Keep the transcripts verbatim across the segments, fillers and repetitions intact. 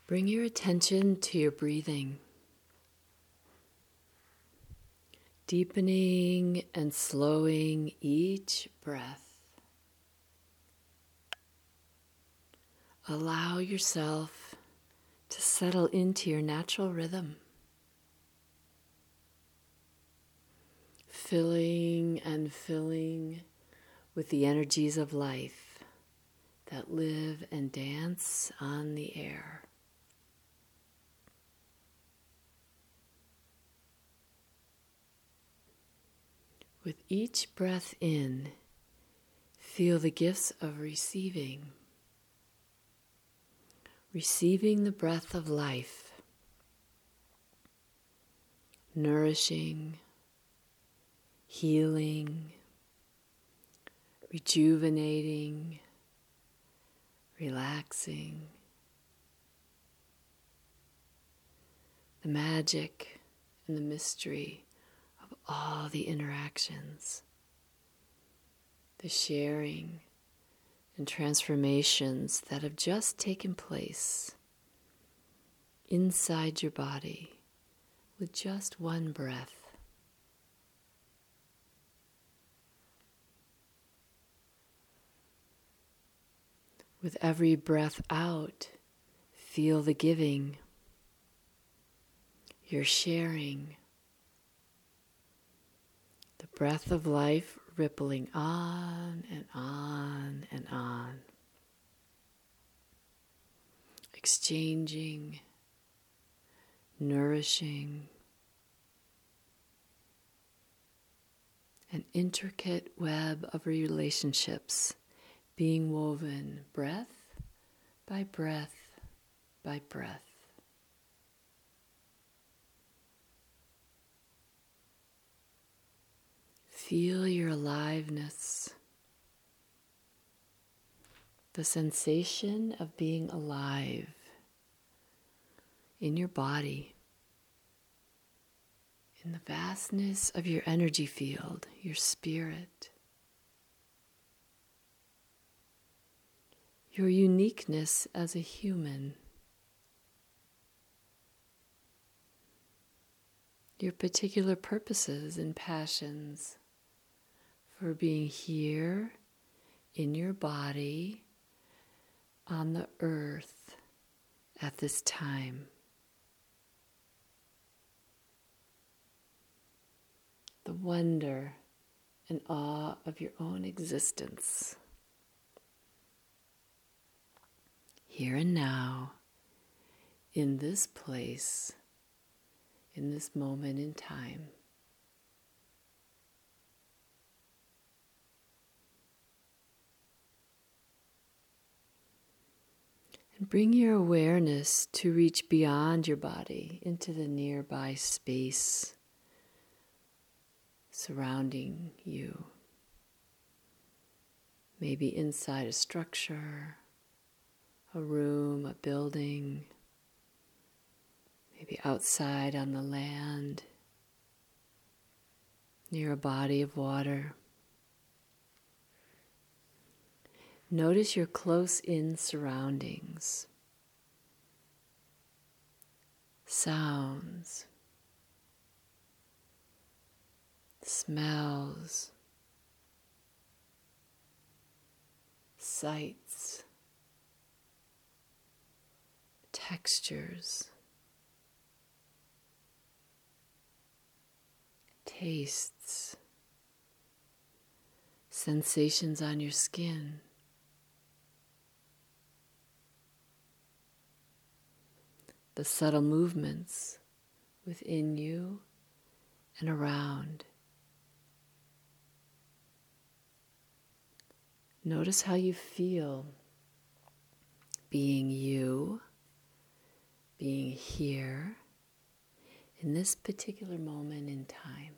Bring your attention to your breathing, deepening and slowing each breath. Allow yourself to settle into your natural rhythm, filling and filling with the energies of life that live and dance on the air. With each breath in, feel the gifts of receiving. Receiving the breath of life, nourishing, healing, rejuvenating, relaxing. The magic and the mystery of all the interactions, the sharing and transformations that have just taken place inside your body with just one breath. With every breath out, feel the giving. You're sharing. The breath of life rippling on and on and on. Exchanging, nourishing, an intricate web of relationships being woven breath by breath by breath. Feel your aliveness, the sensation of being alive in your body, in the vastness of your energy field, your spirit, your uniqueness as a human, your particular purposes and passions for being here in your body on the earth at this time. The wonder and awe of your own existence. Here and now, in this place, in this moment in time. And bring your awareness to reach beyond your body into the nearby space surrounding you. Maybe inside a structure, a room, a building, maybe outside on the land, near a body of water. Notice your close-in surroundings, sounds, smells, sights, textures, tastes, sensations on your skin. The subtle movements within you and around. Notice how you feel being you, being here in this particular moment in time.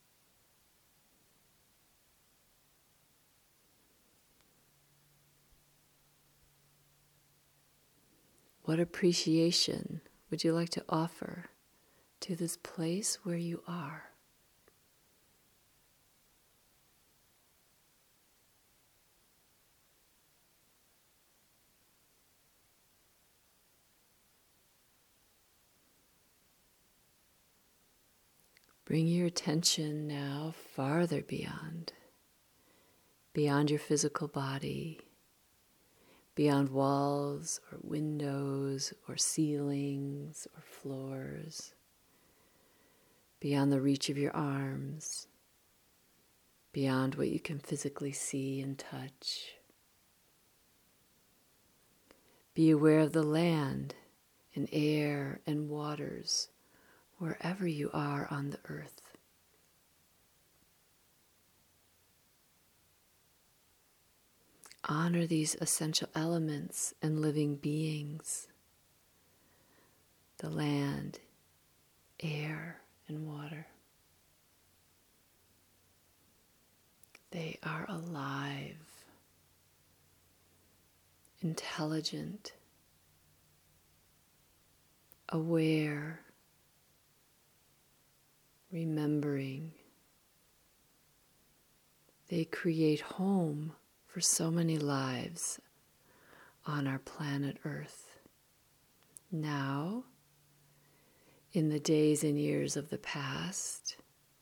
What appreciation would you like to offer to this place where you are? Bring your attention now farther beyond, beyond your physical body, beyond walls or windows or ceilings or floors, beyond the reach of your arms, beyond what you can physically see and touch. Be aware of the land and air and waters wherever you are on the earth. Honor these essential elements and living beings, the land, air, and water. They are alive, intelligent, aware, remembering. They create home for so many lives on our planet Earth. Now, in the days and years of the past,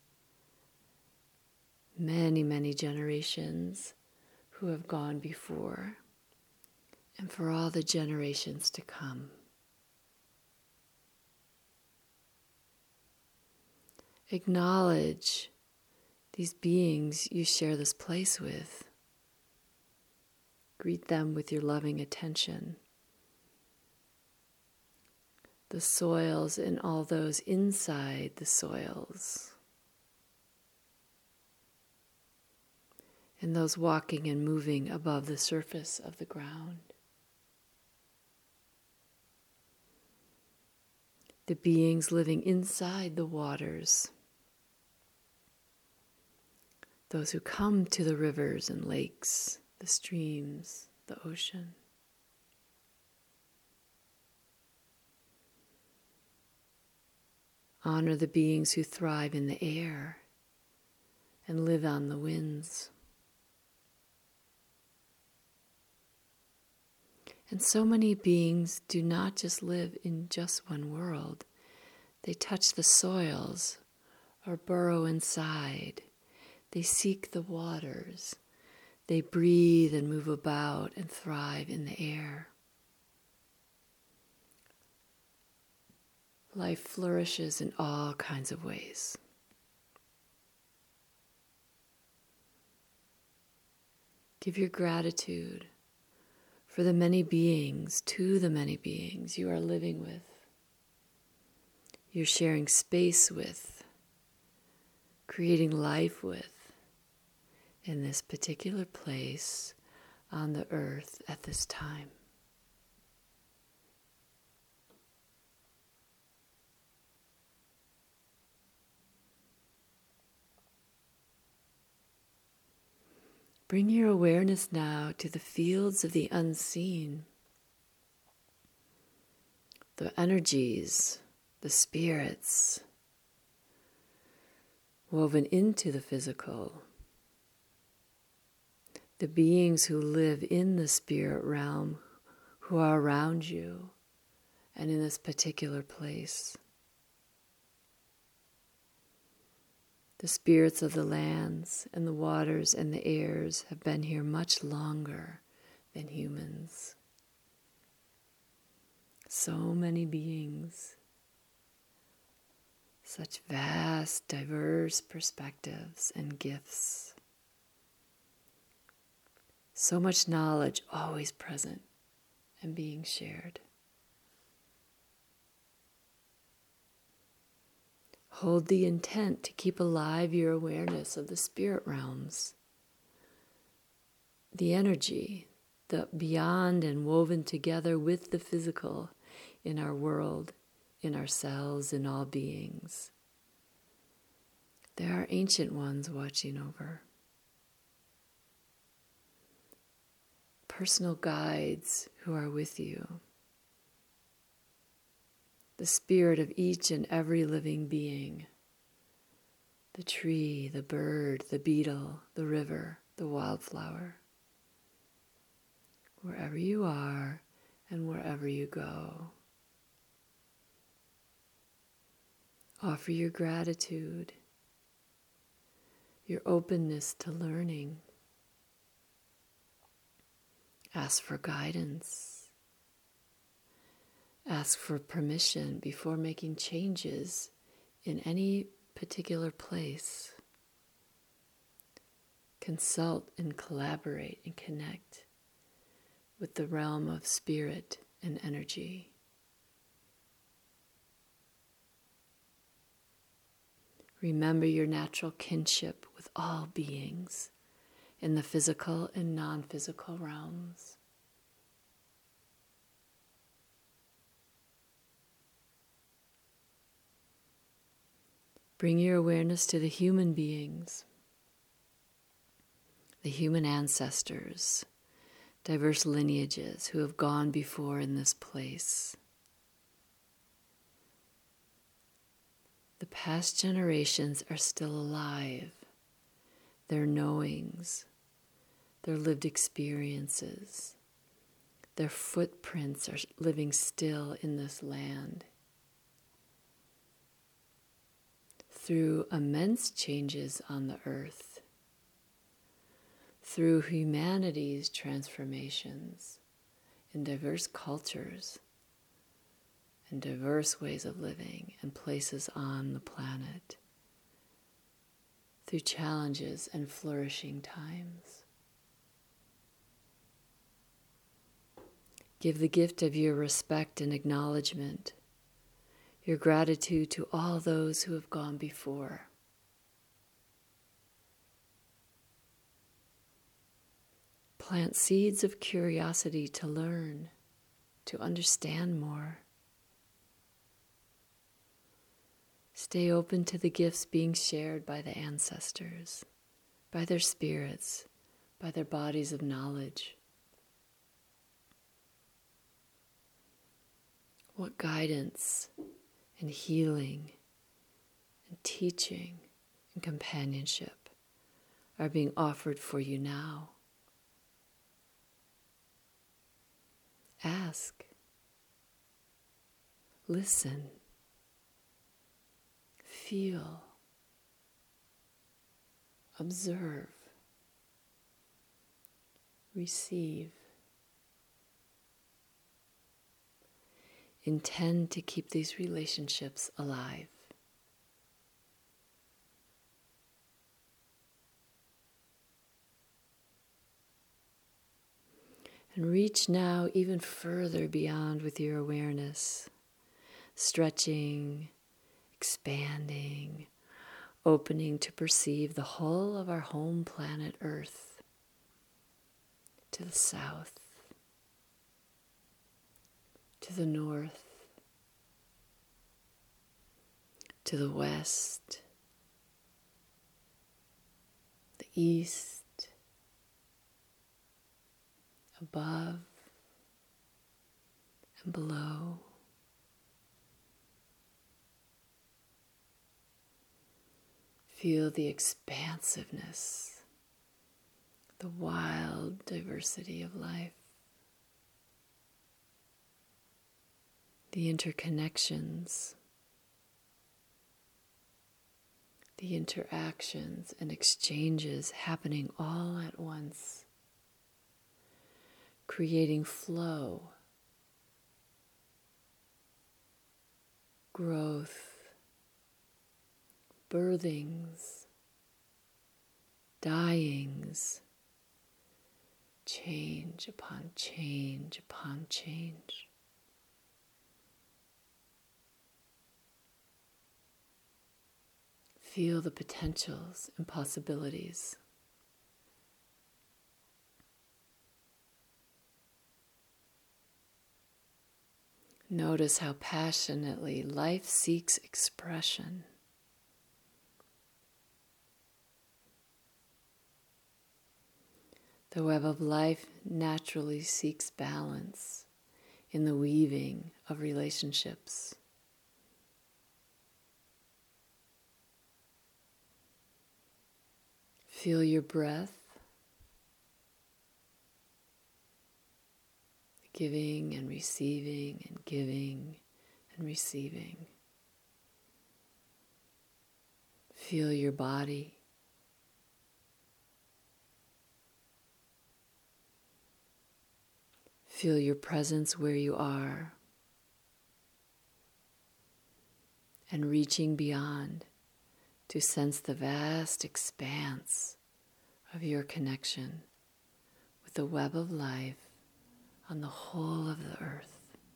many, many generations who have gone before, and for all the generations to come. Acknowledge these beings you share this place with. Greet them with your loving attention. The soils and all those inside the soils. And those walking and moving above the surface of the ground. The beings living inside the waters. Those who come to the rivers and lakes, the streams, the ocean. Honor the beings who thrive in the air and live on the winds. And so many beings do not just live in just one world. They touch the soils or burrow inside. They seek the waters. They breathe and move about and thrive in the air. Life flourishes in all kinds of ways. Give your gratitude for the many beings, to the many beings you are living with, you're sharing space with, creating life with, in this particular place on the earth at this time. Bring your awareness now to the fields of the unseen, the energies, the spirits woven into the physical, the beings who live in the spirit realm, who are around you and in this particular place. The spirits of the lands and the waters and the airs have been here much longer than humans. So many beings, such vast, diverse perspectives and gifts. So much knowledge always present and being shared. Hold the intent to keep alive your awareness of the spirit realms, the energy, the beyond and woven together with the physical in our world, in ourselves, in all beings. There are ancient ones watching over. Personal guides who are with you. The spirit of each and every living being. The tree, the bird, the beetle, the river, the wildflower. Wherever you are and wherever you go. Offer your gratitude your openness to learning. Ask for guidance. Ask for permission before making changes in any particular place. Consult and collaborate and connect with the realm of spirit and energy. Remember your natural kinship with all beings in the physical and non-physical realms. Bring your awareness to the human beings, the human ancestors, diverse lineages who have gone before in this place. The past generations are still alive. Their knowings, their lived experiences, their footprints are living still in this land. Through immense changes on the earth, through humanity's transformations in diverse cultures and diverse ways of living and places on the planet, through challenges and flourishing times. Give the gift of your respect and acknowledgement, your gratitude to all those who have gone before. Plant seeds of curiosity to learn, to understand more. Stay open to the gifts being shared by the ancestors, by their spirits, by their bodies of knowledge. What guidance and healing and teaching and companionship are being offered for you now? Ask. Listen. Feel, observe, receive. Intend to keep these relationships alive. And reach now even further beyond with your awareness, stretching, expanding, opening to perceive the whole of our home planet Earth, to the south, to the north, to the west, the east, above and below. Feel the expansiveness, the wild diversity of life, the interconnections, the interactions and exchanges happening all at once, creating flow, growth, birthings, dyings, change upon change upon change. Feel the potentials and possibilities. Notice how passionately life seeks expression. The web of life naturally seeks balance in the weaving of relationships. Feel your breath, giving and receiving and giving and receiving. Feel your body, Feel your presence where you are, and reaching beyond to sense the vast expanse of your connection with the web of life on the whole of the earth.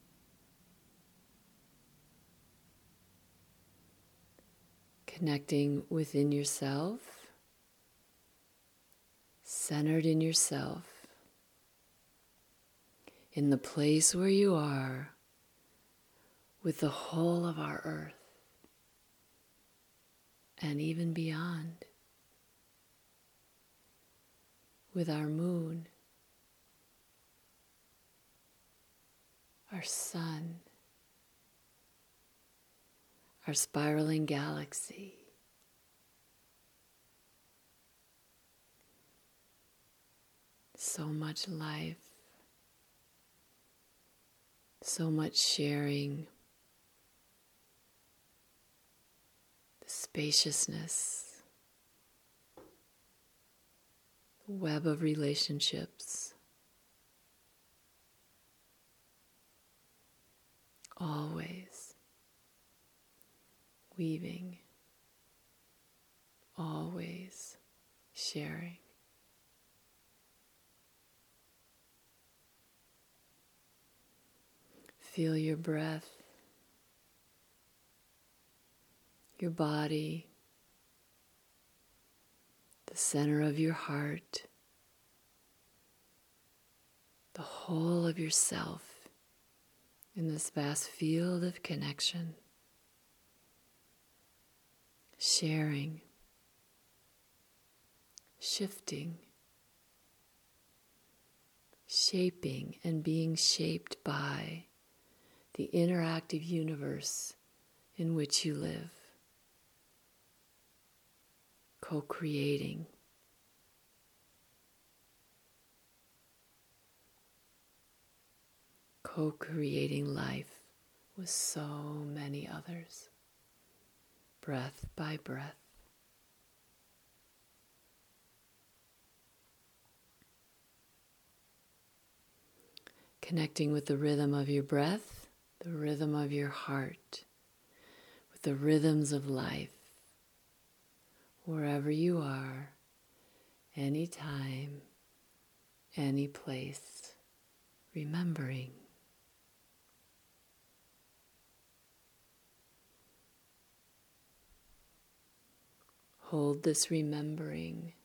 Connecting within yourself, centered in yourself, in the place where you are with the whole of our earth, and even beyond, with our moon, our sun, our spiraling galaxy, so much life, so much sharing, the spaciousness, the web of relationships, always weaving, always sharing. Feel your breath, your body, the center of your heart, the whole of yourself in this vast field of connection. Sharing, shifting, shaping and being shaped by the interactive universe in which you live, co-creating, co-creating life with so many others, breath by breath. Connecting with the rhythm of your breath, the rhythm of your heart, with the rhythms of life, wherever you are, anytime, any place, remembering. Hold this remembering,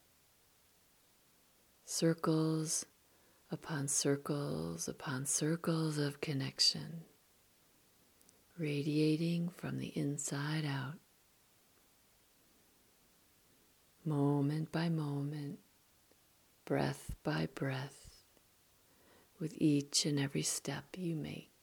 circles upon circles upon circles of connection, radiating from the inside out, moment by moment, breath by breath, with each and every step you make.